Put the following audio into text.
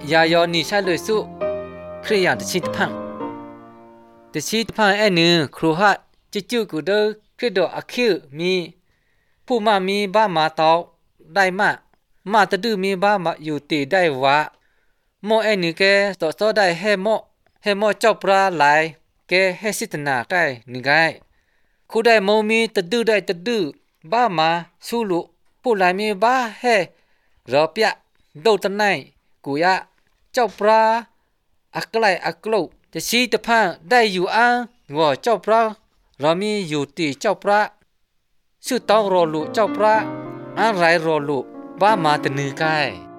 ยายอนี่ใช่เลยสุครียานตะชิตพังตะชิตพังไอ้นึครูฮัดจิจูกูเดอคริโดอะคิวมีผู้มามีบ้ามาตอกได้มาตะดื้อมีบ้ามาอยู่ตีได้วะโมไอ้นึแกต่อซอได้เฮโมเจ้าปลาหลายแกเฮสิตนาได้นึไงคูได้โมมีตะดื้อได้ตะดื้อบ้ามาสู้ลุผู้หลายมีบ้าเฮรอเปียโดตะไนกูยะเจ้าปลาอักไลอักโลจะชี้ตะพังได้อยู่อ้างว่าเจ้าปลาเรามีอยู่ตีเจ้าปลาชื่อต้องรอลุเจ้าปลาอะไรรอลุบ้ามาตะนือไก